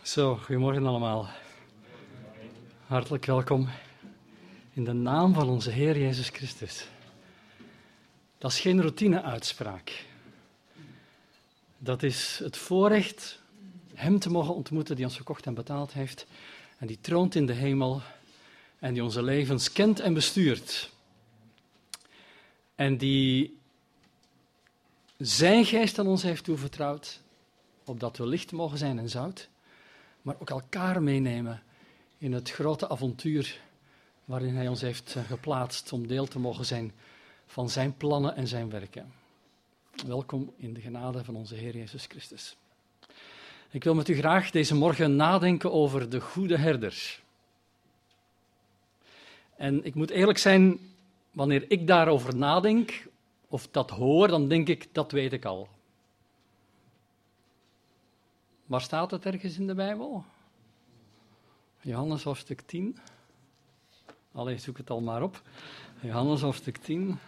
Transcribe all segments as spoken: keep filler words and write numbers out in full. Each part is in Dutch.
Zo, goedemorgen allemaal. Hartelijk welkom in de naam van onze Heer Jezus Christus. Dat is geen routine-uitspraak. Dat is het voorrecht Hem te mogen ontmoeten die ons gekocht en betaald heeft en die troont in de hemel en die onze levens kent en bestuurt. En die zijn geest aan ons heeft toevertrouwd, opdat we licht mogen zijn en zout, maar ook elkaar meenemen in het grote avontuur waarin Hij ons heeft geplaatst om deel te mogen zijn van Zijn plannen en Zijn werken. Welkom in de genade van onze Heer Jezus Christus. Ik wil met u graag deze morgen nadenken over de goede herder. En ik moet eerlijk zijn, wanneer ik daarover nadenk, of dat hoor, dan denk ik, dat weet ik al. Waar staat het ergens in de Bijbel? Johannes hoofdstuk tien. Allee, zoek het al maar op. Johannes hoofdstuk tien.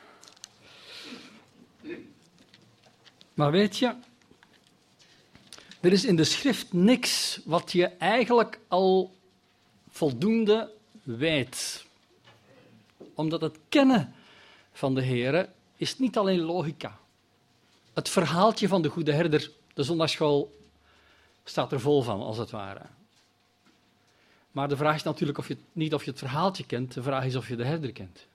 Maar weet je, er is in de schrift niks wat je eigenlijk al voldoende weet. Omdat het kennen van de Heere is niet alleen logica. Het verhaaltje van de goede herder, de zondagsschool, staat er vol van, als het ware. Maar de vraag is natuurlijk of je, niet of je het verhaaltje kent, de vraag is of je de herder kent.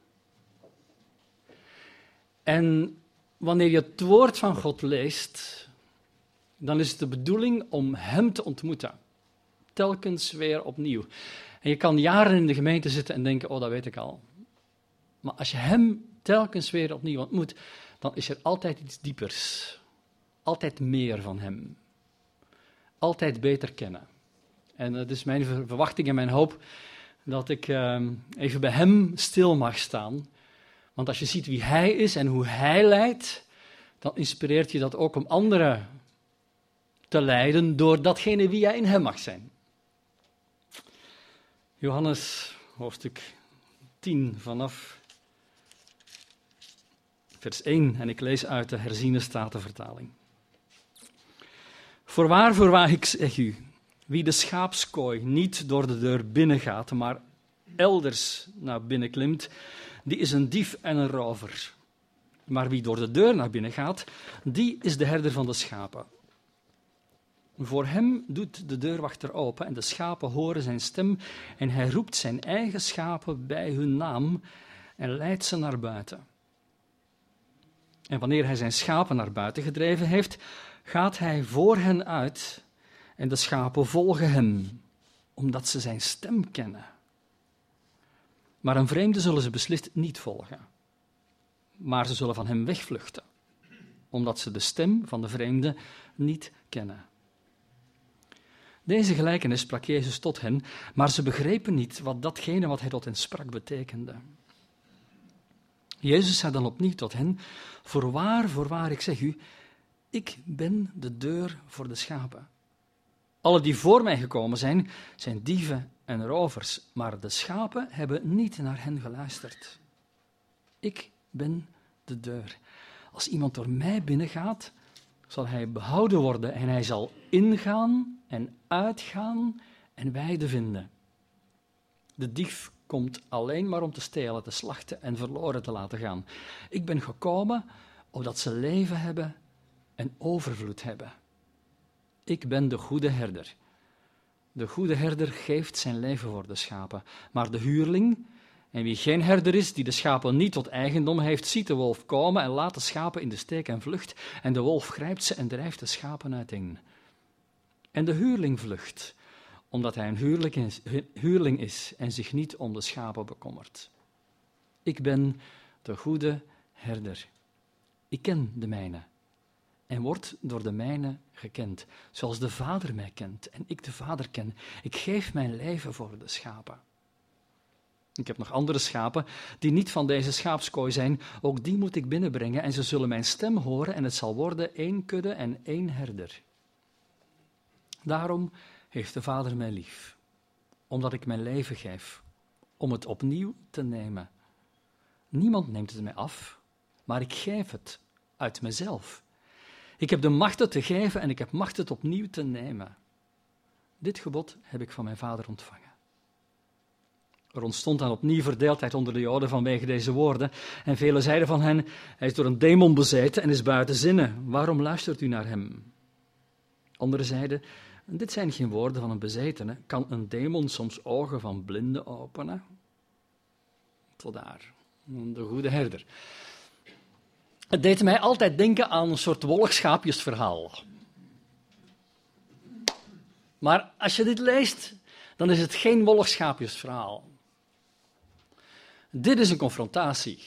En wanneer je het woord van God leest, dan is het de bedoeling om Hem te ontmoeten. Telkens weer opnieuw. En je kan jaren in de gemeente zitten en denken, oh, dat weet ik al. Maar als je Hem telkens weer opnieuw ontmoet, dan is er altijd iets diepers. Altijd meer van Hem. Altijd beter kennen. En het is mijn verwachting en mijn hoop dat ik uh, even bij Hem stil mag staan. Want als je ziet wie Hij is en hoe Hij leidt, dan inspireert je dat ook om anderen te leiden door datgene wie jij in Hem mag zijn. Johannes, hoofdstuk tien, vanaf vers één. En ik lees uit de herziene statenvertaling. Voorwaar, voorwaar, ik zeg u, wie de schaapskooi niet door de deur binnengaat, maar elders naar binnen klimt, die is een dief en een rover. Maar wie door de deur naar binnen gaat, die is de herder van de schapen. Voor hem doet de deurwachter open en de schapen horen zijn stem en hij roept zijn eigen schapen bij hun naam en leidt ze naar buiten. En wanneer hij zijn schapen naar buiten gedreven heeft, gaat hij voor hen uit en de schapen volgen hem, omdat ze zijn stem kennen. Maar een vreemde zullen ze beslist niet volgen, maar ze zullen van hem wegvluchten, omdat ze de stem van de vreemde niet kennen. Deze gelijkenis sprak Jezus tot hen, maar ze begrepen niet wat datgene wat hij tot hen sprak betekende. Jezus zei dan opnieuw tot hen, voorwaar, voorwaar, ik zeg u, ik ben de deur voor de schapen. Alle die voor mij gekomen zijn, zijn dieven en rovers, maar de schapen hebben niet naar hen geluisterd. Ik ben de deur. Als iemand door mij binnengaat, zal hij behouden worden en hij zal ingaan en uitgaan en weide vinden. De dief komt alleen maar om te stelen, te slachten en verloren te laten gaan. Ik ben gekomen opdat ze leven hebben en overvloed hebben. Ik ben de goede herder. De goede herder geeft zijn leven voor de schapen. Maar de huurling, en wie geen herder is, die de schapen niet tot eigendom heeft, ziet de wolf komen en laat de schapen in de steek en vlucht. En de wolf grijpt ze en drijft de schapen uiteen. En de huurling vlucht, omdat hij een huurling is, huurling is en zich niet om de schapen bekommert. Ik ben de goede herder. Ik ken de mijne en word door de mijne gekend, zoals de Vader mij kent en ik de Vader ken. Ik geef mijn leven voor de schapen. Ik heb nog andere schapen die niet van deze schaapskooi zijn, ook die moet ik binnenbrengen en ze zullen mijn stem horen en het zal worden één kudde en één herder. Daarom heeft de Vader mij lief, omdat ik mijn leven geef, om het opnieuw te nemen. Niemand neemt het mij af, maar ik geef het uit mezelf. Ik heb de macht het te geven en ik heb macht het opnieuw te nemen. Dit gebod heb ik van mijn vader ontvangen. Er ontstond dan opnieuw verdeeldheid onder de Joden vanwege deze woorden. En velen zeiden van hen, hij is door een demon bezeten en is buiten zinnen. Waarom luistert u naar hem? Anderen zeiden, dit zijn geen woorden van een bezetene. Kan een demon soms ogen van blinden openen? Tot daar, de goede herder. Het deed mij altijd denken aan een soort wolkschaapjesverhaal. Maar als je dit leest, dan is het geen wolkschaapjesverhaal. Dit is een confrontatie.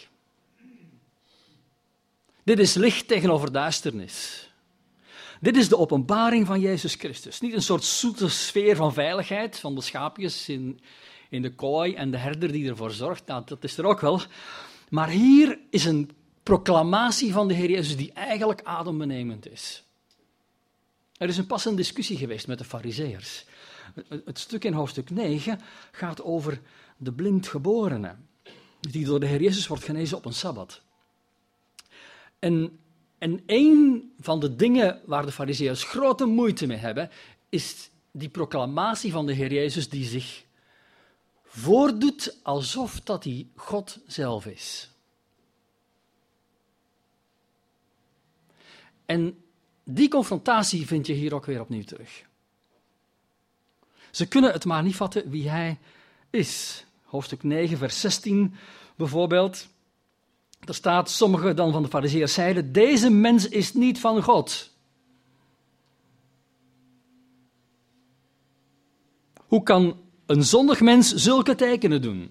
Dit is licht tegenover duisternis. Dit is de openbaring van Jezus Christus. Niet een soort zoete sfeer van veiligheid van de schaapjes in, in de kooi en de herder die ervoor zorgt. Nou, dat is er ook wel. Maar hier is een proclamatie van de Heer Jezus die eigenlijk adembenemend is. Er is een passende discussie geweest met de Farizeeërs. Het stuk in hoofdstuk negen gaat over de blindgeborene, die door de Heer Jezus wordt genezen op een Sabbat. En, en een van de dingen waar de Farizeeërs grote moeite mee hebben, is die proclamatie van de Heer Jezus die zich voordoet alsof dat hij God zelf is. En die confrontatie vind je hier ook weer opnieuw terug. Ze kunnen het maar niet vatten wie hij is. Hoofdstuk negen, vers zestien bijvoorbeeld. Er staat, sommigen dan van de Farizeeërs zeiden, deze mens is niet van God. Hoe kan een zondig mens zulke tekenen doen?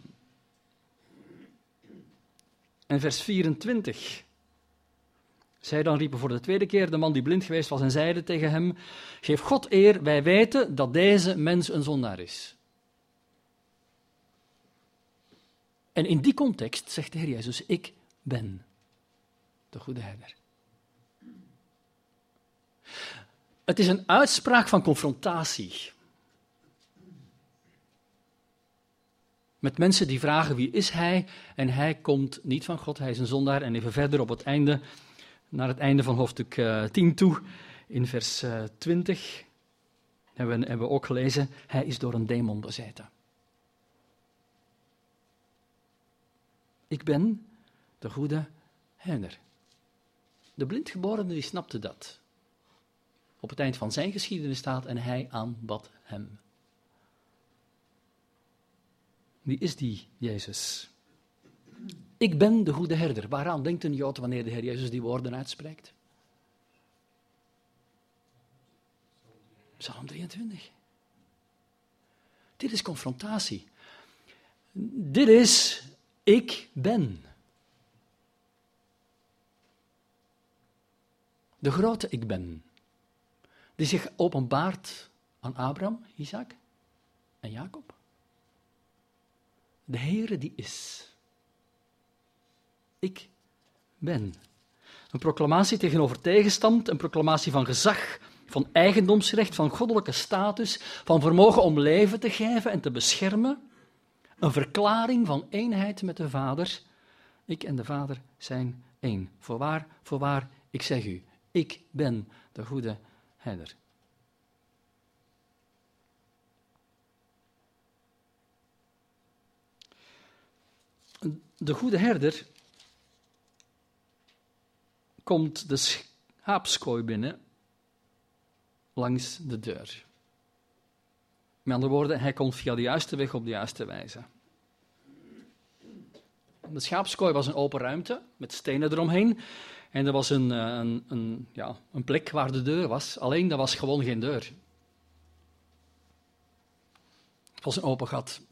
En vers vierentwintig. Zij dan riepen voor de tweede keer de man die blind geweest was en zeiden tegen hem, geef God eer, wij weten dat deze mens een zondaar is. En in die context zegt de Heer Jezus, ik ben de goede herder. Het is een uitspraak van confrontatie. Met mensen die vragen wie is hij en hij komt niet van God, hij is een zondaar. En even verder op het einde, naar het einde van hoofdstuk uh, tien toe, in vers uh, twintig, hebben we, hebben we ook gelezen, hij is door een demon bezeten. Ik ben de goede herder. De blindgeborene die snapte dat. Op het eind van zijn geschiedenis staat en hij aanbad hem. Wie is die Jezus? Ik ben de goede herder. Waaraan denkt een Jood wanneer de Heer Jezus die woorden uitspreekt? Psalm drieëntwintig. Dit is confrontatie. Dit is ik ben. De grote ik ben. Die zich openbaart aan Abraham, Isaac en Jacob. De Heere die is. Ik ben. Een proclamatie tegenover tegenstand, een proclamatie van gezag, van eigendomsrecht, van goddelijke status, van vermogen om leven te geven en te beschermen. Een verklaring van eenheid met de Vader. Ik en de Vader zijn één. Voorwaar, voorwaar, ik zeg u, ik ben de goede herder. De goede herder komt de schaapskooi binnen langs de deur. Met andere woorden, hij komt via de juiste weg op de juiste wijze. De schaapskooi was een open ruimte met stenen eromheen. En er was een, een, een, ja, een plek waar de deur was. Alleen, dat was gewoon geen deur. Het was een open gat.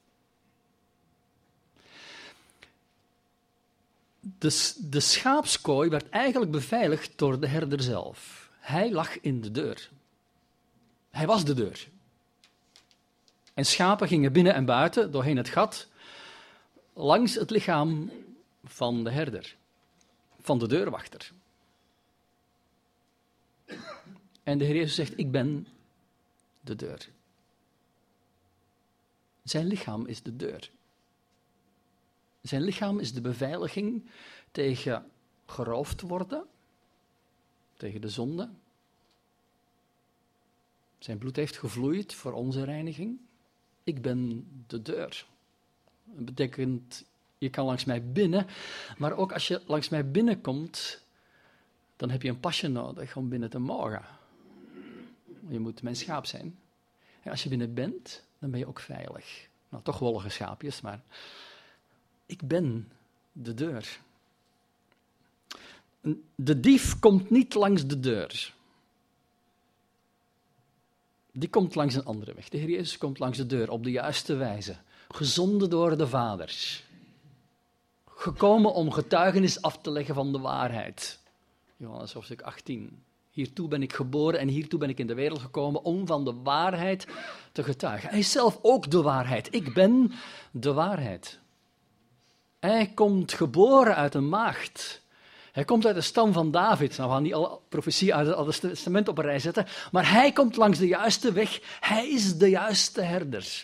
De, de schaapskooi werd eigenlijk beveiligd door de herder zelf. Hij lag in de deur. Hij was de deur. En schapen gingen binnen en buiten, doorheen het gat, langs het lichaam van de herder, van de deurwachter. En de Heer Jezus zegt, ik ben de deur. Zijn lichaam is de deur. Zijn lichaam is de beveiliging tegen geroofd worden, tegen de zonde. Zijn bloed heeft gevloeid voor onze reiniging. Ik ben de deur. Dat betekent, je kan langs mij binnen, maar ook als je langs mij binnenkomt, dan heb je een pasje nodig om binnen te mogen. Je moet mijn schaap zijn. En als je binnen bent, dan ben je ook veilig. Nou, toch wollige schaapjes, maar ik ben de deur. De dief komt niet langs de deur. Die komt langs een andere weg. De Heer Jezus komt langs de deur op de juiste wijze. Gezonden door de Vader. Gekomen om getuigenis af te leggen van de waarheid. Johannes hoofdstuk achttien. Hiertoe ben ik geboren en hiertoe ben ik in de wereld gekomen om van de waarheid te getuigen. Hij is zelf ook de waarheid. Ik ben de waarheid. Hij komt geboren uit een maagd. Hij komt uit de stam van David. Nou, we gaan niet alle profetieën uit het Oude Testament op een rij zetten, maar hij komt langs de juiste weg. Hij is de juiste herder.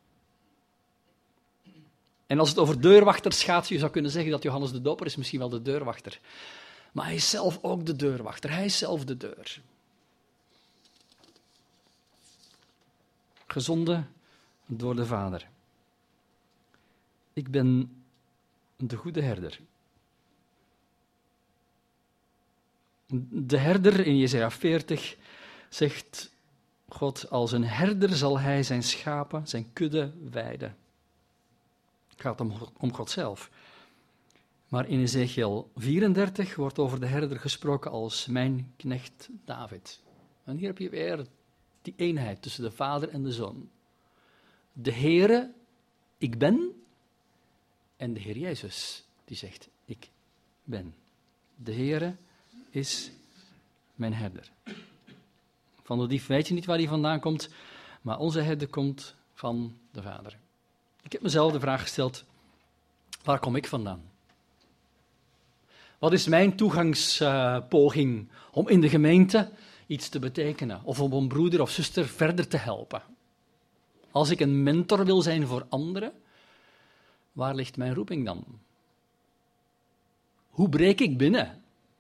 En als het over deurwachters gaat, je zou kunnen zeggen dat Johannes de Doper is misschien wel de deurwachter. Maar hij is zelf ook de deurwachter. Hij is zelf de deur. Gezonden door de Vader. Ik ben de goede herder. De herder in Jesaja veertig zegt God, als een herder zal hij zijn schapen, zijn kudde weiden. Het gaat om, om God zelf. Maar in Ezekiel vierendertig wordt over de herder gesproken als mijn knecht David. En hier heb je weer die eenheid tussen de Vader en de Zoon. De Heere, ik ben, en de Heer Jezus, die zegt, ik ben. De Heere is mijn herder. Van de dief weet je niet waar hij vandaan komt, maar onze herder komt van de Vader. Ik heb mezelf de vraag gesteld, waar kom ik vandaan? Wat is mijn toegangspoging uh, om in de gemeente iets te betekenen of om een broeder of zuster verder te helpen? Als ik een mentor wil zijn voor anderen, waar ligt mijn roeping dan? Hoe breek ik binnen?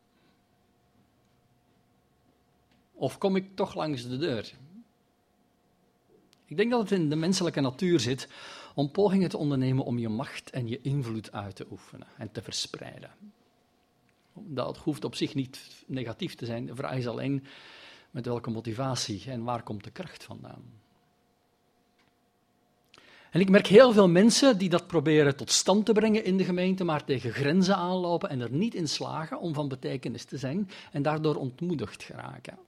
Of kom ik toch langs de deur? Ik denk dat het in de menselijke natuur zit om pogingen te ondernemen om je macht en je invloed uit te oefenen en te verspreiden. Dat hoeft op zich niet negatief te zijn. De vraag is alleen met welke motivatie en waar komt de kracht vandaan. En ik merk heel veel mensen die dat proberen tot stand te brengen in de gemeente, maar tegen grenzen aanlopen en er niet in slagen om van betekenis te zijn en daardoor ontmoedigd geraken.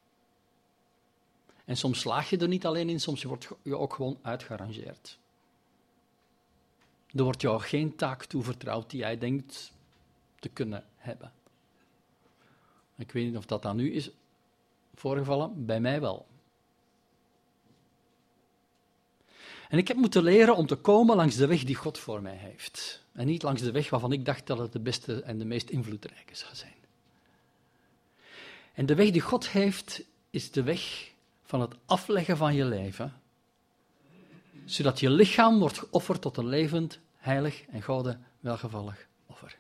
En soms slaag je er niet alleen in, soms wordt je ook gewoon uitgerangeerd. Er wordt jou geen taak toevertrouwd die jij denkt te kunnen hebben. Ik weet niet of dat aan u is voorgevallen, bij mij wel. En ik heb moeten leren om te komen langs de weg die God voor mij heeft. En niet langs de weg waarvan ik dacht dat het de beste en de meest invloedrijke zou zijn. En de weg die God heeft, is de weg van het afleggen van je leven, zodat je lichaam wordt geofferd tot een levend, heilig en Gode welgevallig offer.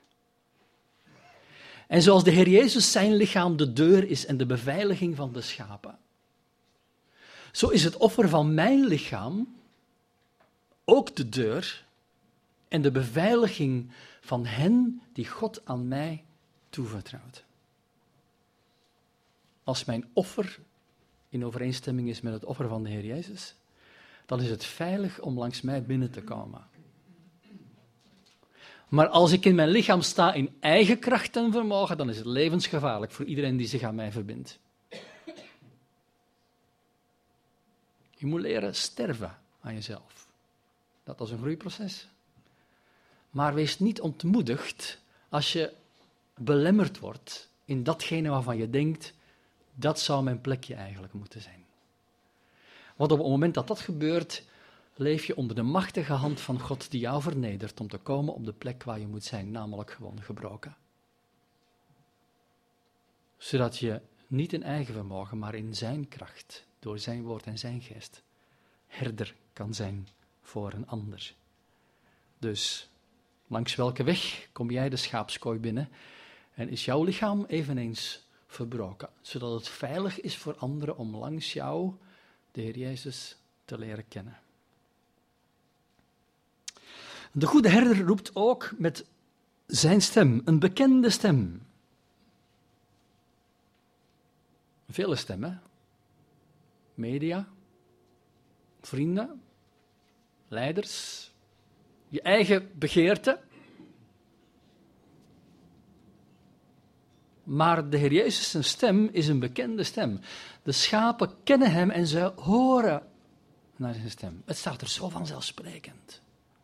En zoals de Heer Jezus zijn lichaam de deur is en de beveiliging van de schapen, zo is het offer van mijn lichaam ook de deur en de beveiliging van hen die God aan mij toevertrouwt. Als mijn offer in overeenstemming is met het offer van de Heer Jezus, dan is het veilig om langs mij binnen te komen. Maar als ik in mijn lichaam sta in eigen kracht en vermogen, dan is het levensgevaarlijk voor iedereen die zich aan mij verbindt. Je moet leren sterven aan jezelf. Dat is een groeiproces. Maar wees niet ontmoedigd als je belemmerd wordt in datgene waarvan je denkt, dat zou mijn plekje eigenlijk moeten zijn. Want op het moment dat dat gebeurt, leef je onder de machtige hand van God die jou vernedert om te komen op de plek waar je moet zijn, namelijk gewoon gebroken. Zodat je niet in eigen vermogen, maar in zijn kracht, door zijn woord en zijn geest, herder kan zijn voor een ander. Dus, langs welke weg kom jij de schaapskooi binnen en is jouw lichaam eveneens verbroken, zodat het veilig is voor anderen om langs jou de Heer Jezus te leren kennen. De goede herder roept ook met zijn stem, een bekende stem. Vele stemmen. Media, vrienden, leiders, je eigen begeerte. Maar de Heer Jezus, zijn stem, is een bekende stem. De schapen kennen hem en ze horen naar zijn stem. Het staat er zo vanzelfsprekend.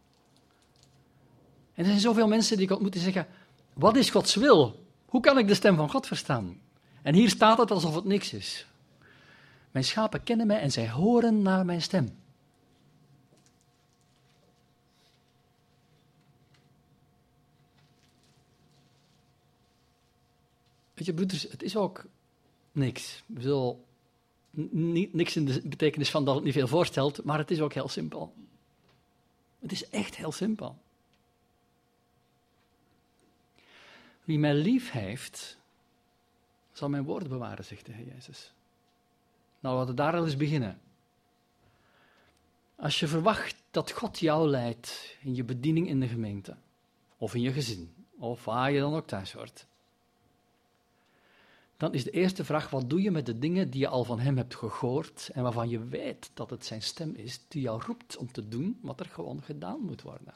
En er zijn zoveel mensen die ik ontmoet die zeggen, wat is Gods wil? Hoe kan ik de stem van God verstaan? En hier staat het alsof het niks is. Mijn schapen kennen mij en zij horen naar mijn stem. Weet je, broeders, het is ook niks. Ik bedoel, niet, niks in de betekenis van dat het niet veel voorstelt, maar het is ook heel simpel. Het is echt heel simpel. Wie mij lief heeft, zal mijn woord bewaren, zegt de Heer Jezus. Nou, laten we daar al eens beginnen. Als je verwacht dat God jou leidt in je bediening in de gemeente, of in je gezin, of waar je dan ook thuis hoort, dan is de eerste vraag, wat doe je met de dingen die je al van hem hebt gehoord en waarvan je weet dat het zijn stem is die jou roept om te doen wat er gewoon gedaan moet worden?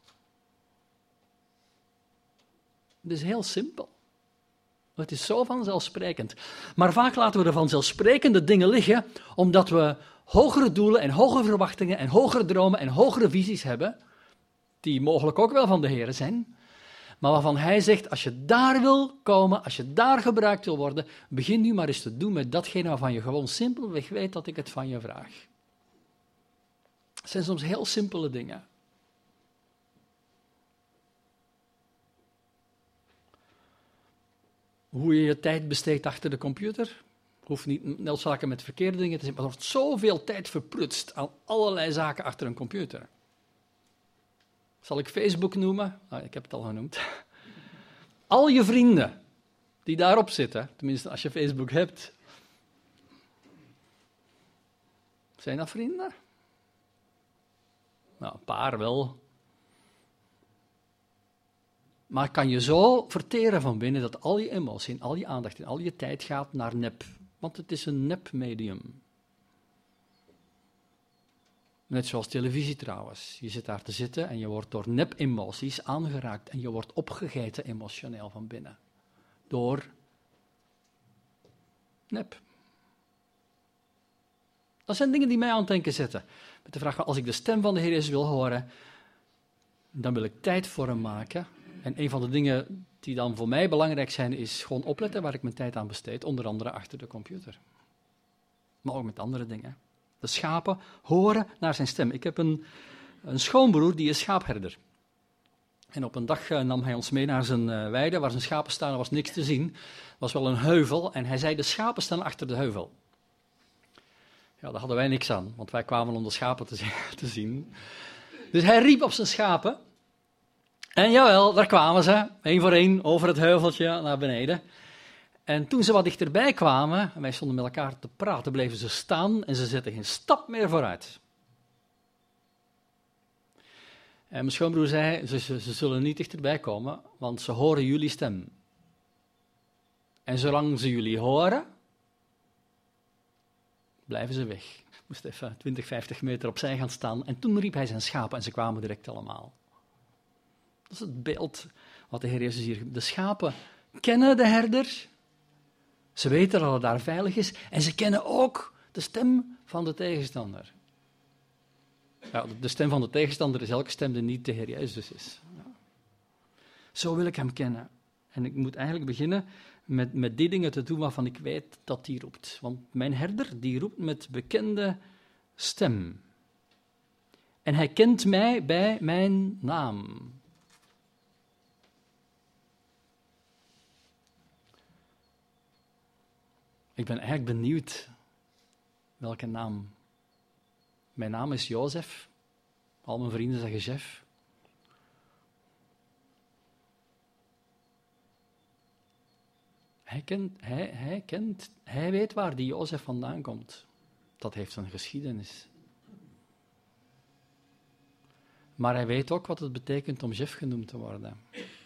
Het is heel simpel. Het is zo vanzelfsprekend. Maar vaak laten we de vanzelfsprekende dingen liggen, omdat we hogere doelen en hogere verwachtingen en hogere dromen en hogere visies hebben, die mogelijk ook wel van de Heer zijn, maar waarvan Hij zegt, als je daar wil komen, als je daar gebruikt wil worden, begin nu maar eens te doen met datgene waarvan je gewoon simpelweg weet dat ik het van je vraag. Het zijn soms heel simpele dingen. Hoe je je tijd besteedt achter de computer, hoeft niet noodzakelijk met verkeerde dingen te zijn, maar er wordt zoveel tijd verprutst aan allerlei zaken achter een computer. Zal ik Facebook noemen? Ah, ik heb het al genoemd. Al je vrienden die daarop zitten, tenminste als je Facebook hebt, zijn dat vrienden? Nou, een paar wel. Maar kan je zo verteren van binnen dat al je emotie en al je aandacht en al je tijd gaat naar nep. Want het is een nepmedium. Net zoals televisie trouwens. Je zit daar te zitten en je wordt door nep-emoties aangeraakt en je wordt opgegeten emotioneel van binnen. Door nep. Dat zijn dingen die mij aan het denken zetten. Met de vraag, als ik de stem van de Heer Jezus wil horen, dan wil ik tijd voor hem maken. En een van de dingen die dan voor mij belangrijk zijn, is gewoon opletten waar ik mijn tijd aan besteed, onder andere achter de computer. Maar ook met andere dingen. De schapen horen naar zijn stem. Ik heb een, een schoonbroer, die is schaapherder. En op een dag uh, nam hij ons mee naar zijn uh, weide, waar zijn schapen staan, er was niks te zien. Er was wel een heuvel, en hij zei, de schapen staan achter de heuvel. Ja, daar hadden wij niks aan, want wij kwamen om de schapen te, te zien. Dus hij riep op zijn schapen. En jawel, daar kwamen ze, één voor één, over het heuveltje naar beneden. En toen ze wat dichterbij kwamen, en wij stonden met elkaar te praten, bleven ze staan en ze zetten geen stap meer vooruit. En mijn schoonbroer zei, ze, ze, ze zullen niet dichterbij komen, want ze horen jullie stem. En zolang ze jullie horen, blijven ze weg. Ik moest even twintig, vijftig meter opzij gaan staan en toen riep hij zijn schapen en ze kwamen direct allemaal. Dat is het beeld wat de Heer Jezus hier... De schapen kennen de herder, ze weten dat het daar veilig is en ze kennen ook de stem van de tegenstander. Ja, de stem van de tegenstander is elke stem die niet de Heer Jezus is. Ja. Zo wil ik hem kennen. En ik moet eigenlijk beginnen met, met die dingen te doen waarvan ik weet dat hij roept. Want mijn herder, die roept met bekende stem. En hij kent mij bij mijn naam. Ik ben eigenlijk benieuwd welke naam. Mijn naam is Jozef. Al mijn vrienden zeggen Jeff. Hij kent, hij, hij kent, hij weet waar die Jozef vandaan komt. Dat heeft een geschiedenis. Maar hij weet ook wat het betekent om chef genoemd te worden.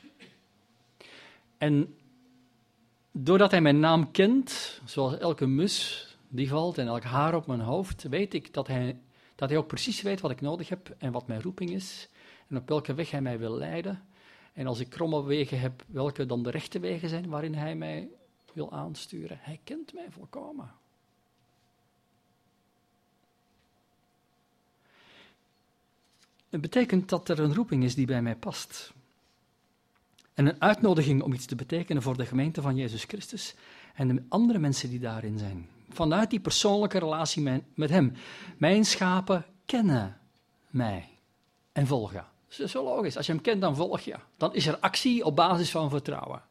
En doordat hij mijn naam kent, zoals elke mus die valt en elk haar op mijn hoofd, weet ik dat hij, dat hij ook precies weet wat ik nodig heb en wat mijn roeping is en op welke weg hij mij wil leiden. En als ik kromme wegen heb, welke dan de rechte wegen zijn waarin hij mij wil aansturen. Hij kent mij volkomen. Het betekent dat er een roeping is die bij mij past. En een uitnodiging om iets te betekenen voor de gemeente van Jezus Christus en de andere mensen die daarin zijn. Vanuit die persoonlijke relatie met hem. Mijn schapen kennen mij en volgen. Dat is zo logisch. Als je hem kent, dan volg je. Dan is er actie op basis van vertrouwen.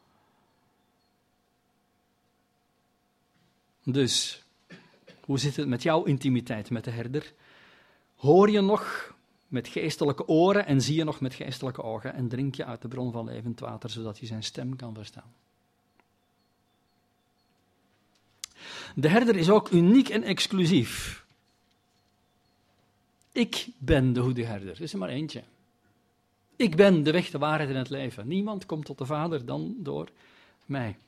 Dus, hoe zit het met jouw intimiteit met de herder? Hoor je nog met geestelijke oren en zie je nog met geestelijke ogen en drink je uit de bron van levend water, zodat je zijn stem kan verstaan. De herder is ook uniek en exclusief. Ik ben de goede herder. Er is er maar eentje. Ik ben de weg, de waarheid en het leven. Niemand komt tot de Vader dan door mij.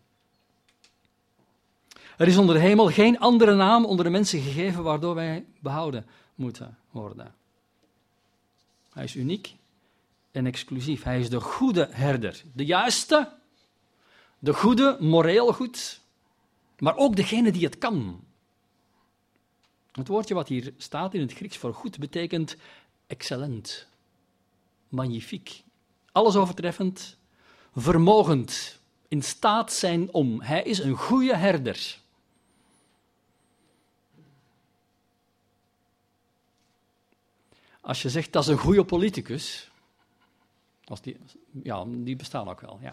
Er is onder de hemel geen andere naam onder de mensen gegeven waardoor wij behouden moeten worden. Hij is uniek en exclusief. Hij is de goede herder. De juiste, de goede, moreel goed, maar ook degene die het kan. Het woordje wat hier staat in het Grieks voor goed betekent excellent, magnifiek, alles overtreffend, vermogend, in staat zijn om. Hij is een goede herder. Als je zegt dat is een goede politicus, als die, ja, die bestaan ook wel, ja.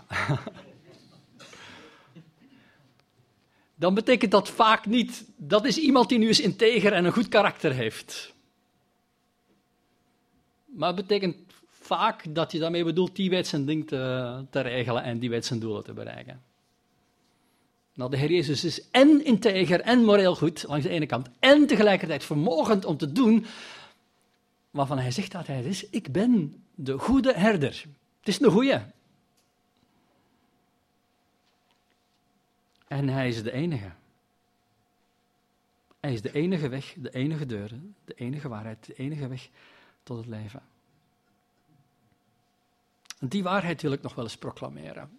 Dan betekent dat vaak niet, dat is iemand die nu eens integer en een goed karakter heeft. Maar het betekent vaak dat je daarmee bedoelt, die weet zijn ding te, te regelen en die weet zijn doelen te bereiken. Nou, de Heer Jezus is en integer en moreel goed, langs de ene kant, en tegelijkertijd vermogend om te doen waarvan hij zegt dat hij het is. Ik ben de goede herder. Het is een goeie. En hij is de enige. Hij is de enige weg, de enige deur, de enige waarheid, de enige weg tot het leven. En die waarheid wil ik nog wel eens proclameren.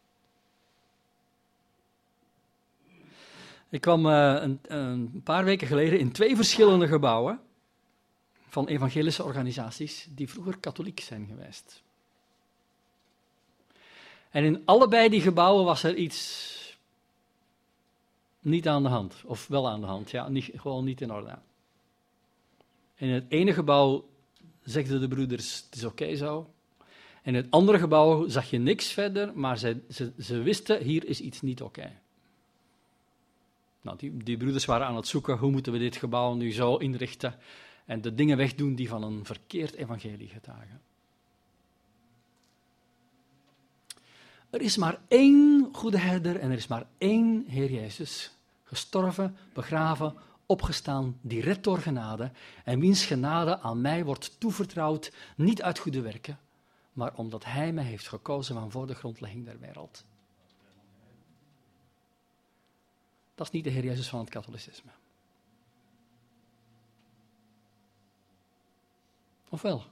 Ik kwam uh, een, een paar weken geleden in twee verschillende gebouwen van evangelische organisaties die vroeger katholiek zijn geweest. En in allebei die gebouwen was er iets niet aan de hand, of wel aan de hand, ja, niet, gewoon niet in orde. In het ene gebouw zegden de broeders, het is oké zo. In het andere gebouw zag je niks verder, maar ze, ze, ze wisten, hier is iets niet oké. Nou, die, die broeders waren aan het zoeken, hoe moeten we dit gebouw nu zo inrichten en de dingen wegdoen die van een verkeerd evangelie getuigen. Er is maar één goede herder en er is maar één Heer Jezus, gestorven, begraven, opgestaan, die redt door genade en wiens genade aan mij wordt toevertrouwd, niet uit goede werken, maar omdat Hij mij heeft gekozen van voor de grondlegging der wereld. Dat is niet de Heer Jezus van het katholicisme. Of wel?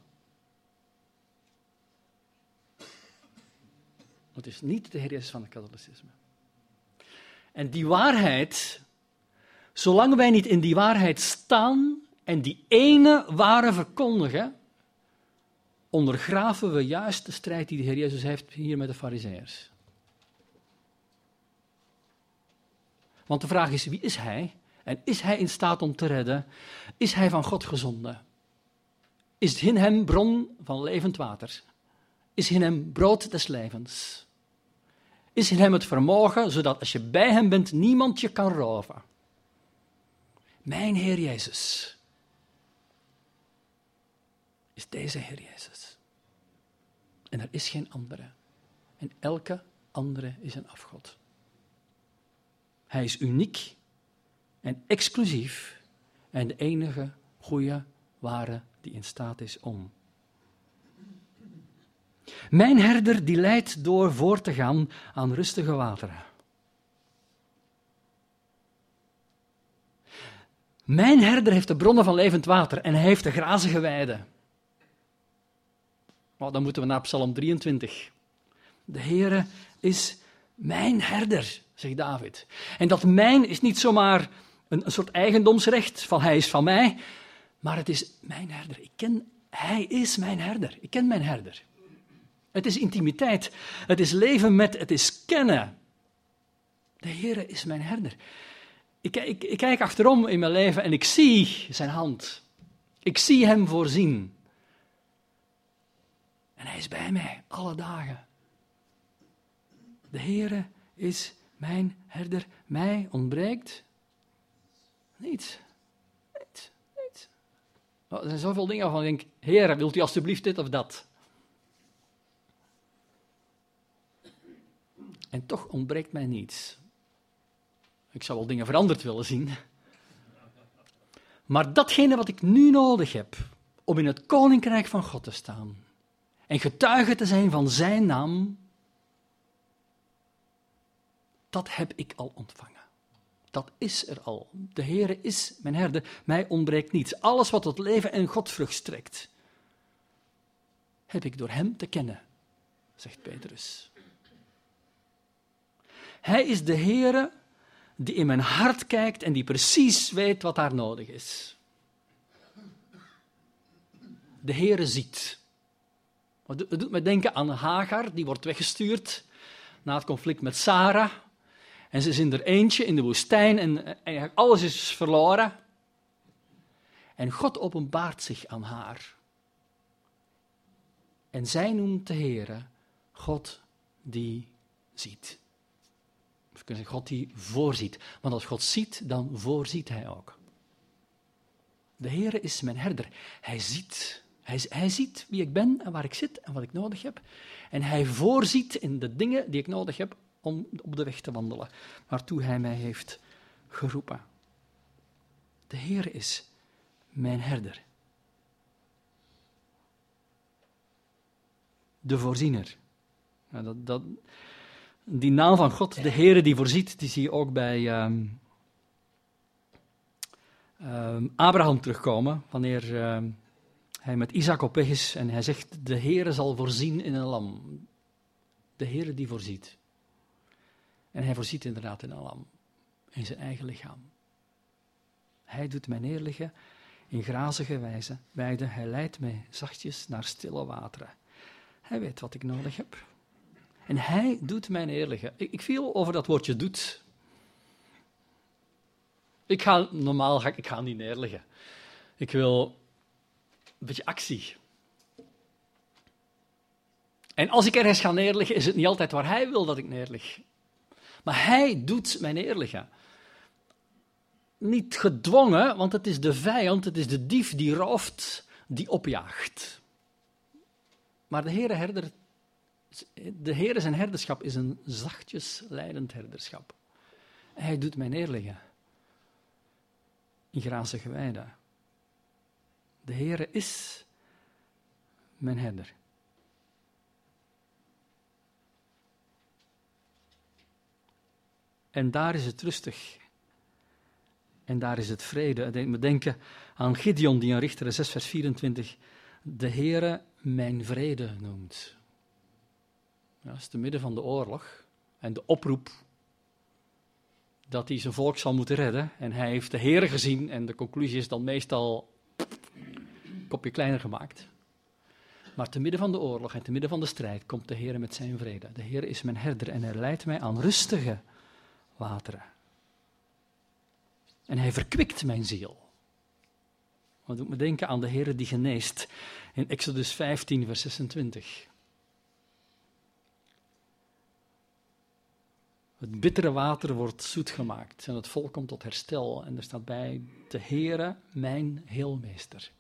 Het is niet de Heer Jezus van het katholicisme. En die waarheid, zolang wij niet in die waarheid staan en die ene ware verkondigen, ondergraven we juist de strijd die de Heer Jezus heeft hier met de Farizeeërs. Want de vraag is, wie is Hij? En is Hij in staat om te redden? Is Hij van God gezonden? Is in Hem bron van levend water? Is in Hem brood des levens? Is in Hem het vermogen, zodat als je bij Hem bent, niemand je kan roven? Mijn Heer Jezus is deze Heer Jezus. En er is geen andere. En elke andere is een afgod. Hij is uniek en exclusief en de enige goede, ware die in staat is om. Mijn herder die leidt door voor te gaan aan rustige wateren. Mijn herder heeft de bronnen van levend water en hij heeft de grazige weiden. Oh, dan moeten we naar Psalm drieëntwintig. De Heere is mijn herder, zegt David. En dat mijn is niet zomaar een, een soort eigendomsrecht van hij is van mij, maar het is mijn herder. Ik ken, hij is mijn herder. Ik ken mijn herder. Het is intimiteit. Het is leven met, het is kennen. De Heere is mijn herder. Ik, ik, ik kijk achterom in mijn leven en ik zie zijn hand. Ik zie hem voorzien. En hij is bij mij, alle dagen. De Heere is mijn herder. Mij ontbreekt niets. Niets. Niets. Oh, er zijn zoveel dingen waarvan ik denk, Heere, wilt u alstublieft dit of dat? En toch ontbreekt mij niets. Ik zou wel dingen veranderd willen zien. Maar datgene wat ik nu nodig heb om in het koninkrijk van God te staan en getuige te zijn van zijn naam, dat heb ik al ontvangen. Dat is er al. De Heere is mijn herder, mij ontbreekt niets. Alles wat tot leven en godvrucht strekt, heb ik door hem te kennen, zegt Petrus. Hij is de Heere die in mijn hart kijkt en die precies weet wat daar nodig is. De Heere ziet. Het doet me denken aan Hagar, die wordt weggestuurd na het conflict met Sarah. En ze is in haar eentje in de woestijn en eigenlijk alles is verloren. En God openbaart zich aan haar. En zij noemt de Heere God die ziet. Of kunnen zeggen, God die voorziet. Want als God ziet, dan voorziet hij ook. De Heere is mijn herder. Hij ziet. Hij, hij ziet wie ik ben en waar ik zit en wat ik nodig heb. En hij voorziet in de dingen die ik nodig heb om op de weg te wandelen, waartoe hij mij heeft geroepen. De Heere is mijn herder. De voorziener. Ja, dat, dat, die naam van God, de Heere die voorziet, die zie je ook bij um, um, Abraham terugkomen, wanneer um, hij met Isaac op weg is en hij zegt, de Heere zal voorzien in een lam. De Heere die voorziet. En hij voorziet inderdaad in een lam, in zijn eigen lichaam. Hij doet mij neerliggen in grazige wijze, weiden. Hij leidt mij zachtjes naar stille wateren. Hij weet wat ik nodig heb. En hij doet mij neerliggen. Ik, ik viel over dat woordje doet. Ik ga, normaal ga ik, ik ga niet neerliggen. Ik wil een beetje actie. En als ik ergens ga neerliggen, is het niet altijd waar hij wil dat ik neerlig. Maar hij doet mij neerliggen. Niet gedwongen, want het is de vijand, het is de dief die rooft, die opjaagt. Maar de Heere herder, de Heere zijn herderschap is een zachtjes leidend herderschap. Hij doet mij neerliggen in grazige weiden. De Heere is mijn herder. En daar is het rustig. En daar is het vrede. Ik moet denken aan Gideon, die in Richteren zes, vers vierentwintig de Heere mijn vrede noemt. Ja, dat is te midden van de oorlog en de oproep dat hij zijn volk zal moeten redden. En hij heeft de Heere gezien en de conclusie is dan meestal een kopje kleiner gemaakt. Maar te midden van de oorlog en te midden van de strijd komt de Heere met zijn vrede. De Heere is mijn herder en hij leidt mij aan rustige wateren. En hij verkwikt mijn ziel. Dat doet me denken aan de Heere die geneest in Exodus vijftien, vers zesentwintig. Het bittere water wordt zoet gemaakt en het volk komt tot herstel. En er staat bij, de Heere, mijn heelmeester.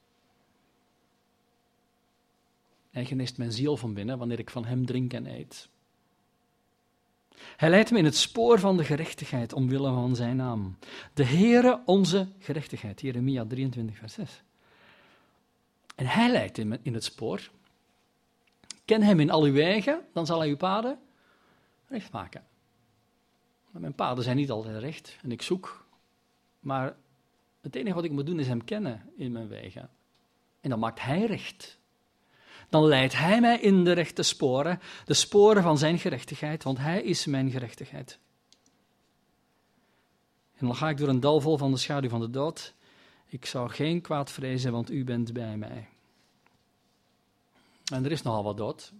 Hij geneest mijn ziel van binnen wanneer ik van hem drink en eet. Hij leidt me in het spoor van de gerechtigheid omwille van zijn naam. De Heere onze gerechtigheid, Jeremia drieëntwintig, vers zes. En hij leidt me in het spoor. Ken hem in al uw wegen, dan zal hij uw paden recht maken. Mijn paden zijn niet altijd recht en ik zoek, maar het enige wat ik moet doen is hem kennen in mijn wegen. En dan maakt hij recht. Dan leidt hij mij in de rechte sporen, de sporen van zijn gerechtigheid, want hij is mijn gerechtigheid. En dan ga ik door een dal vol van de schaduw van de dood. Ik zou geen kwaad vrezen, want u bent bij mij. En er is nogal wat dood.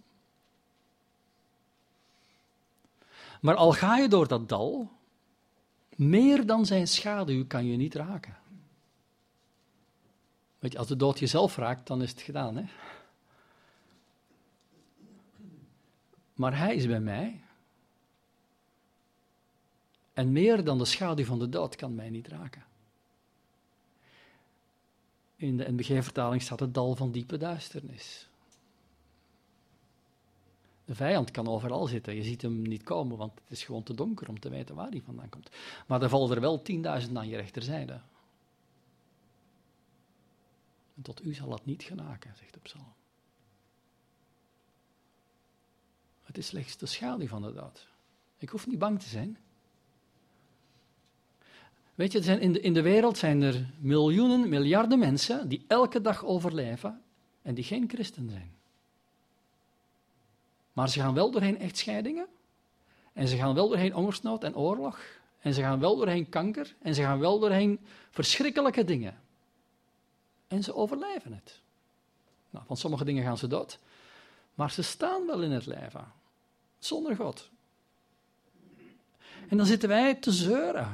Maar al ga je door dat dal, meer dan zijn schaduw kan je niet raken. Weet je, als de dood jezelf raakt, dan is het gedaan, hè? Maar hij is bij mij. En meer dan de schaduw van de dood kan mij niet raken. In de N B G-vertaling staat het dal van diepe duisternis. De vijand kan overal zitten. Je ziet hem niet komen, want het is gewoon te donker om te weten waar hij vandaan komt. Maar er vallen er wel tienduizend aan je rechterzijde. En tot u zal het niet genaken, zegt de psalm. Het is slechts de schaduw van de dood. Ik hoef niet bang te zijn. Weet je, er zijn in, de, in de wereld zijn er miljoenen, miljarden mensen die elke dag overleven en die geen christen zijn. Maar ze gaan wel doorheen echtscheidingen. En ze gaan wel doorheen hongersnood en oorlog. En ze gaan wel doorheen kanker. En ze gaan wel doorheen verschrikkelijke dingen. En ze overleven het. Nou, van sommige dingen gaan ze dood. Maar ze staan wel in het leven. Zonder God. En dan zitten wij te zeuren.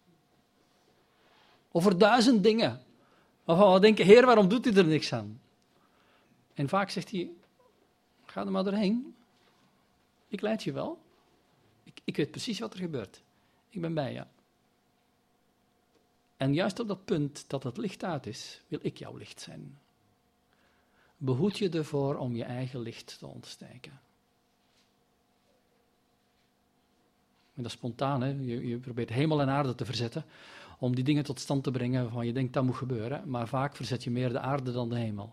Over duizend dingen. Waarvan we denken, Heer, waarom doet u er niks aan? En vaak zegt hij, ga er maar doorheen. Ik leid je wel. Ik, ik weet precies wat er gebeurt. Ik ben bij je. En juist op dat punt dat het licht uit is, wil ik jouw licht zijn. Behoed je ervoor om je eigen licht te ontsteken. En dat is spontaan, hè? Je, je probeert hemel en aarde te verzetten om die dingen tot stand te brengen waarvan je denkt dat moet gebeuren, maar vaak verzet je meer de aarde dan de hemel.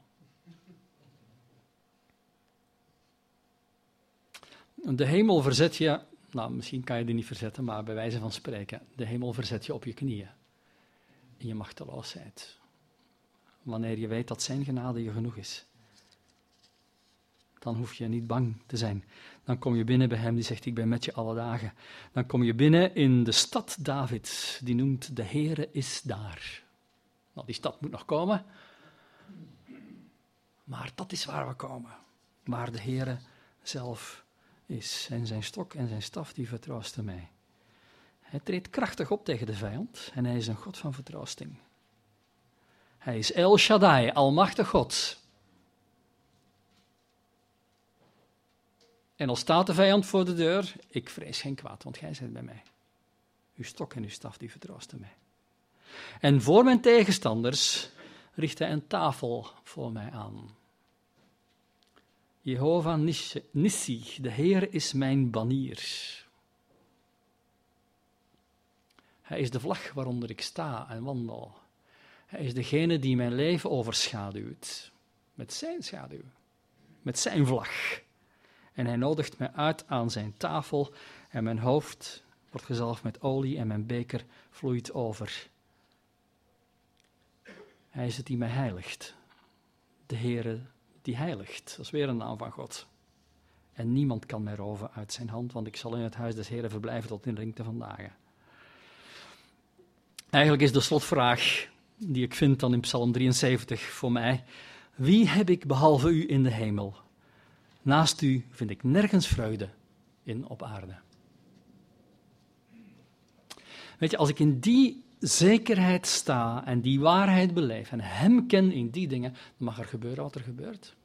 De hemel verzet je, nou misschien kan je die niet verzetten, maar bij wijze van spreken, de hemel verzet je op je knieën. In je machteloosheid. Wanneer je weet dat zijn genade je genoeg is. Dan hoef je niet bang te zijn. Dan kom je binnen bij hem die zegt, ik ben met je alle dagen. Dan kom je binnen in de stad Davids, die noemt, de Heere is daar. Nou, die stad moet nog komen. Maar dat is waar we komen. Waar de Heere zelf is. En zijn stok en zijn staf, die vertroosten mij. Hij treedt krachtig op tegen de vijand en hij is een God van vertroosting. Hij is El Shaddai, almachtig God. En al staat de vijand voor de deur, ik vrees geen kwaad, want gij zijt bij mij. Uw stok en uw staf, die vertroosten mij. En voor mijn tegenstanders richt hij een tafel voor mij aan. Jehovah Nissi, de Heer is mijn banier. Hij is de vlag waaronder ik sta en wandel. Hij is degene die mijn leven overschaduwt. Met zijn schaduw. Met zijn vlag. En hij nodigt mij uit aan zijn tafel. En mijn hoofd wordt gezalfd met olie en mijn beker vloeit over. Hij is het die mij heiligt. De Heere die heiligt. Dat is weer een naam van God. En niemand kan mij roven uit zijn hand, want ik zal in het huis des Heeren verblijven tot in de lengte van dagen. Eigenlijk is de slotvraag die ik vind dan in Psalm drieënzeventig voor mij: wie heb ik behalve u in de hemel? Naast u vind ik nergens vreugde in op aarde. Weet je, als ik in die zekerheid sta en die waarheid beleef en hem ken in die dingen, dan mag er gebeuren wat er gebeurt.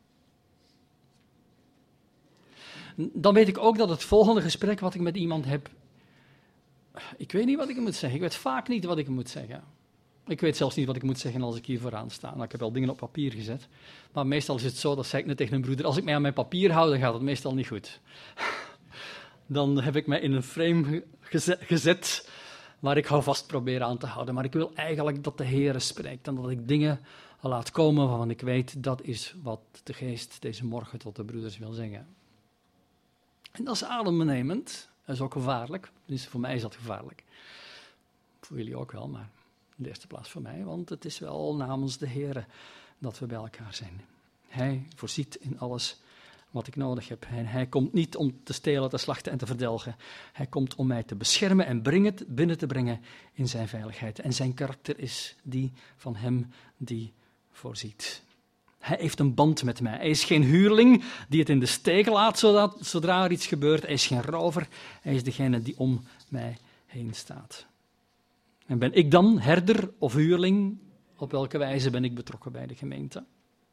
Dan weet ik ook dat het volgende gesprek wat ik met iemand heb, ik weet niet wat ik moet zeggen. Ik weet vaak niet wat ik moet zeggen. Ik weet zelfs niet wat ik moet zeggen als ik hier vooraan sta. Nou, ik heb wel dingen op papier gezet. Maar meestal is het zo, dat zei ik net tegen een broeder, als ik mij aan mijn papier hou, dan gaat het meestal niet goed. dan heb ik mij in een frame geze- gezet waar ik houvast probeer aan te houden. Maar ik wil eigenlijk dat de Heere spreekt en dat ik dingen laat komen waarvan ik weet, dat is wat de Geest deze morgen tot de broeders wil zeggen. En dat is adembenemend, dat is ook gevaarlijk. Dus voor mij is dat gevaarlijk. Voor jullie ook wel, maar in de eerste plaats voor mij, want het is wel namens de Heere dat we bij elkaar zijn. Hij voorziet in alles wat ik nodig heb. En hij komt niet om te stelen, te slachten en te verdelgen. Hij komt om mij te beschermen en brengen het binnen te brengen in zijn veiligheid. En zijn karakter is die van hem die voorziet. Hij heeft een band met mij. Hij is geen huurling die het in de steek laat zodat, zodra er iets gebeurt. Hij is geen rover. Hij is degene die om mij heen staat. En ben ik dan herder of huurling? Op welke wijze ben ik betrokken bij de gemeente?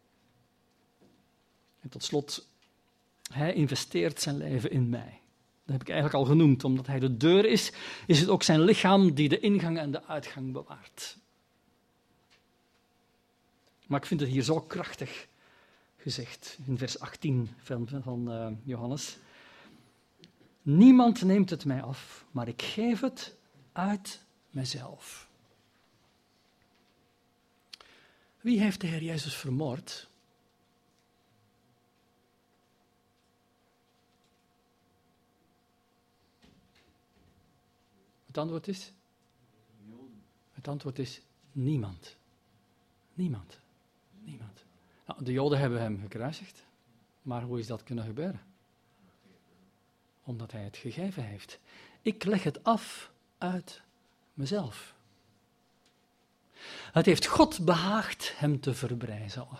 En tot slot, hij investeert zijn leven in mij. Dat heb ik eigenlijk al genoemd. Omdat hij de deur is, is het ook zijn lichaam die de ingang en de uitgang bewaart. Maar ik vind het hier zo krachtig gezegd, in vers achttien van, van uh, Johannes. Niemand neemt het mij af, maar ik geef het uit mezelf. Wie heeft de Heer Jezus vermoord? Het antwoord is? Het antwoord is niemand. Niemand. Niemand. Nou, de Joden hebben hem gekruisigd, maar hoe is dat kunnen gebeuren? Omdat hij het gegeven heeft. Ik leg het af uit mezelf. Het heeft God behaagd hem te verbrijzelen.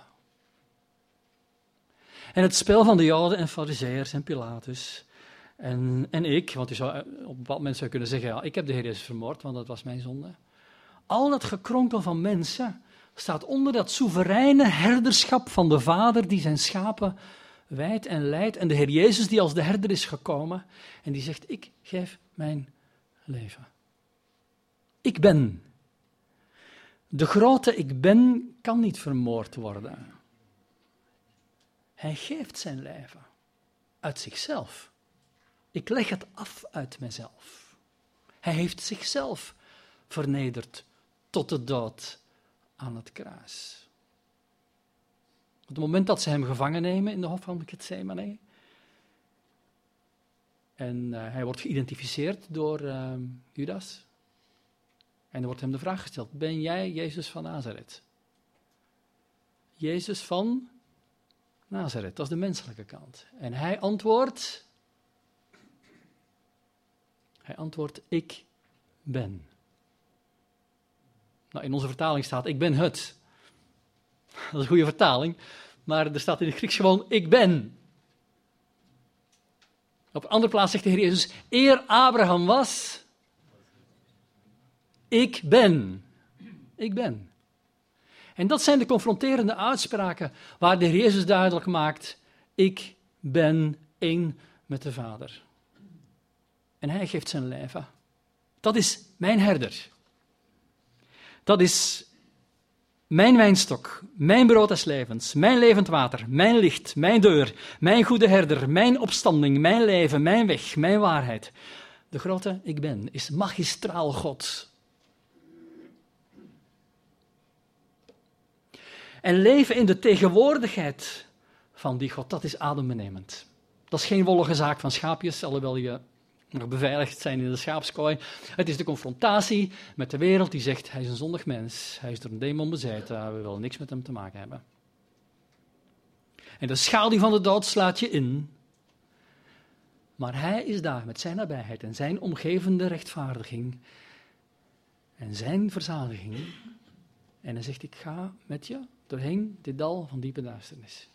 En het spel van de Joden en Farizeeërs en Pilatus en, en ik, want je zou op een bepaald moment zou kunnen zeggen, ja, ik heb de Heer Jezus vermoord, want dat was mijn zonde. Al dat gekronkel van mensen staat onder dat soevereine herderschap van de Vader die zijn schapen wijdt en leidt. En de Heer Jezus die als de herder is gekomen en die zegt, ik geef mijn leven. Ik ben. De grote ik ben kan niet vermoord worden. Hij geeft zijn leven uit zichzelf. Ik leg het af uit mezelf. Hij heeft zichzelf vernederd tot de dood aan het kruis. Op het moment dat ze hem gevangen nemen in de hof van Getsemane, en uh, hij wordt geïdentificeerd door uh, Judas, en er wordt hem de vraag gesteld, ben jij Jezus van Nazareth? Jezus van Nazareth, dat is de menselijke kant. En hij antwoordt, hij antwoordt, ik ben. Nou, in onze vertaling staat, ik ben het. Dat is een goede vertaling, maar er staat in het Grieks gewoon, ik ben. Op een andere plaats zegt de Heer Jezus, eer Abraham was, ik ben. Ik ben. En dat zijn de confronterende uitspraken waar de Heer Jezus duidelijk maakt, ik ben één met de Vader. En hij geeft zijn leven. Dat is mijn herder. Dat is mijn wijnstok, mijn brood des levens, mijn levend water, mijn licht, mijn deur, mijn goede herder, mijn opstanding, mijn leven, mijn weg, mijn waarheid. De grote ik ben is magistraal God. En leven in de tegenwoordigheid van die God, dat is adembenemend. Dat is geen wollige zaak van schaapjes, alhoewel je nog beveiligd zijn in de schaapskooi. Het is de confrontatie met de wereld die zegt, hij is een zondig mens, hij is door een demon bezeten, we willen niks met hem te maken hebben. En de schaduw van de dood slaat je in, maar hij is daar met zijn nabijheid en zijn omgevende rechtvaardiging en zijn verzadiging. En hij zegt, ik ga met je doorheen dit dal van diepe duisternis.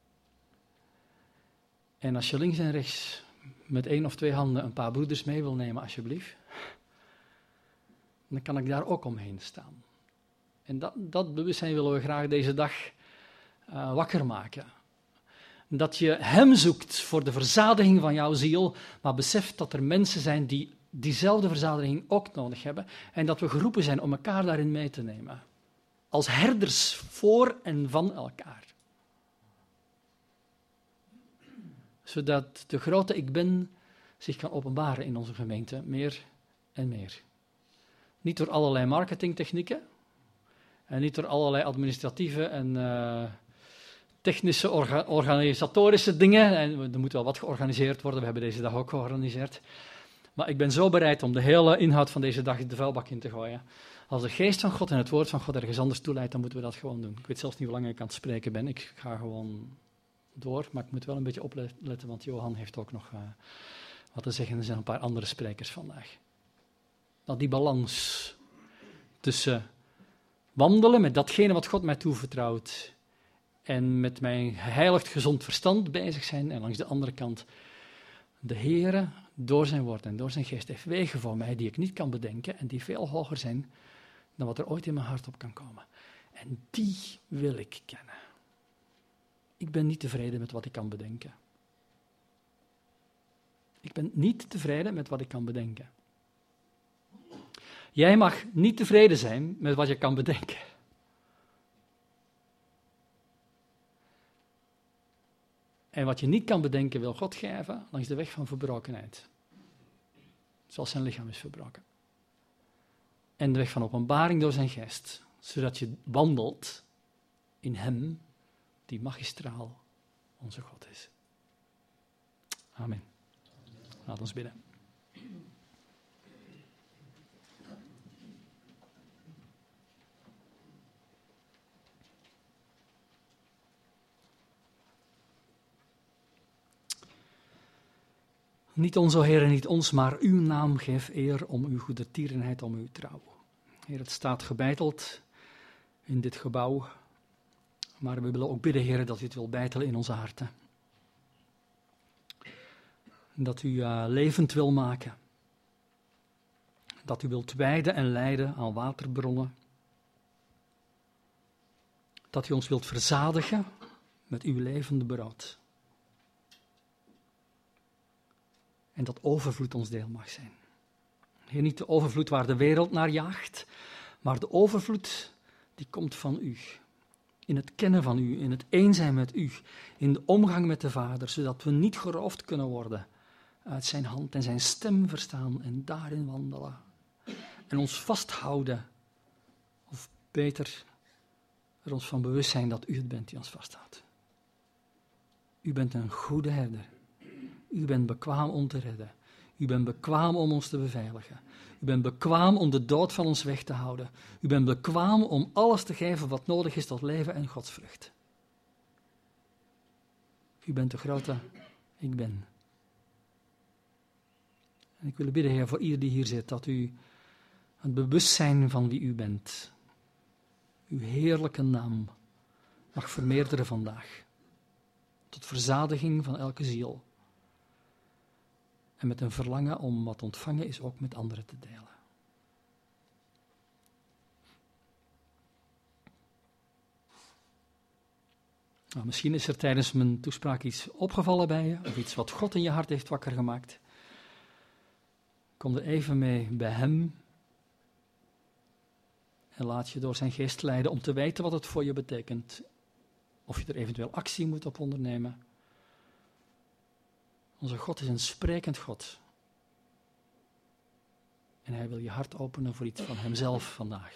En als je links en rechts met één of twee handen een paar broeders mee wil nemen, alsjeblieft, dan kan ik daar ook omheen staan. En dat, dat bewustzijn willen we graag deze dag uh, wakker maken. Dat je hem zoekt voor de verzadiging van jouw ziel, maar beseft dat er mensen zijn die diezelfde verzadiging ook nodig hebben en dat we geroepen zijn om elkaar daarin mee te nemen. Als herders voor en van elkaar. Zodat de grote ik ben zich kan openbaren in onze gemeente, meer en meer. Niet door allerlei marketingtechnieken en niet door allerlei administratieve en uh, technische, orga- organisatorische dingen. En er moet wel wat georganiseerd worden, we hebben deze dag ook georganiseerd. Maar ik ben zo bereid om de hele inhoud van deze dag de vuilbak in te gooien. Als de geest van God en het woord van God ergens anders toeleidt, dan moeten we dat gewoon doen. Ik weet zelfs niet hoe lang ik aan het spreken ben. Ik ga gewoon door, maar ik moet wel een beetje opletten, want Johan heeft ook nog uh, wat te zeggen. Er zijn een paar andere sprekers vandaag. Nou, die balans tussen wandelen met datgene wat God mij toevertrouwt en met mijn geheiligd gezond verstand bezig zijn en langs de andere kant de Heere door zijn woord en door zijn geest heeft wegen voor mij die ik niet kan bedenken en die veel hoger zijn dan wat er ooit in mijn hart op kan komen. En die wil ik kennen. Ik ben niet tevreden met wat ik kan bedenken. Ik ben niet tevreden met wat ik kan bedenken. Jij mag niet tevreden zijn met wat je kan bedenken. En wat je niet kan bedenken wil God geven langs de weg van verbrokenheid. Zoals zijn lichaam is verbroken. En de weg van openbaring door zijn geest. Zodat je wandelt in hem die magistraal onze God is. Amen. Laat ons bidden. Niet ons, o Heer, niet ons, maar uw naam geef eer om uw goedertierenheid, om uw trouw. Heer, het staat gebeiteld in dit gebouw, maar we willen ook bidden, Heer, dat u het wil beitelen in onze harten. Dat u uh, levend wil maken. Dat u wilt wijden en leiden aan waterbronnen. Dat u ons wilt verzadigen met uw levende brood. En dat overvloed ons deel mag zijn. Heer, niet de overvloed waar de wereld naar jaagt, maar de overvloed die komt van u. In het kennen van u, in het één zijn met u, in de omgang met de Vader, zodat we niet geroofd kunnen worden uit zijn hand en zijn stem verstaan en daarin wandelen. En ons vasthouden, of beter, er ons van bewust zijn dat u het bent die ons vasthoudt. U bent een goede herder. U bent bekwaam om te redden. U bent bekwaam om ons te beveiligen. U bent bekwaam om de dood van ons weg te houden. U bent bekwaam om alles te geven wat nodig is tot leven en godsvrucht. U bent de grote ik ben. En ik wil bidden, Heer, voor ieder die hier zit, dat u het bewustzijn van wie u bent, uw heerlijke naam, mag vermeerderen vandaag. Tot verzadiging van elke ziel. En met een verlangen om wat ontvangen is ook met anderen te delen. Nou, misschien is er tijdens mijn toespraak iets opgevallen bij je, of iets wat God in je hart heeft wakker gemaakt. Kom er even mee bij hem en laat je door zijn geest leiden om te weten wat het voor je betekent. Of je er eventueel actie moet op ondernemen. Onze God is een sprekend God. En hij wil je hart openen voor iets van hemzelf vandaag.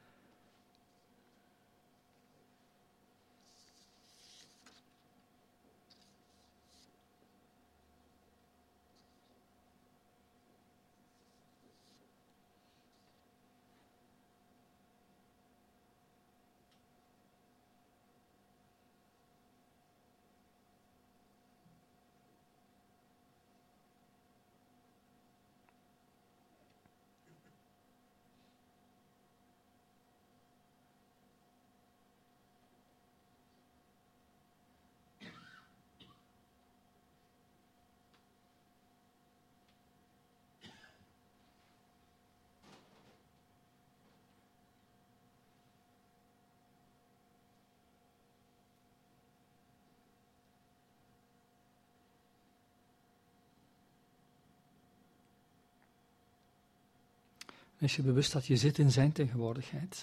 Wees je bewust dat je zit in zijn tegenwoordigheid.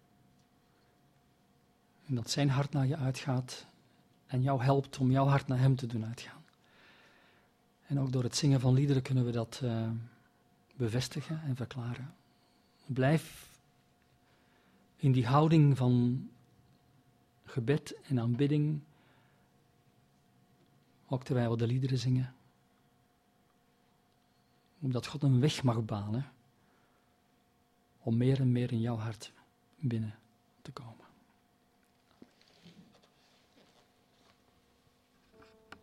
En dat zijn hart naar je uitgaat en jou helpt om jouw hart naar hem te doen uitgaan. En ook door het zingen van liederen kunnen we dat uh, bevestigen en verklaren. Blijf in die houding van gebed en aanbidding, ook terwijl we de liederen zingen. Omdat God een weg mag banen om meer en meer in jouw hart binnen te komen.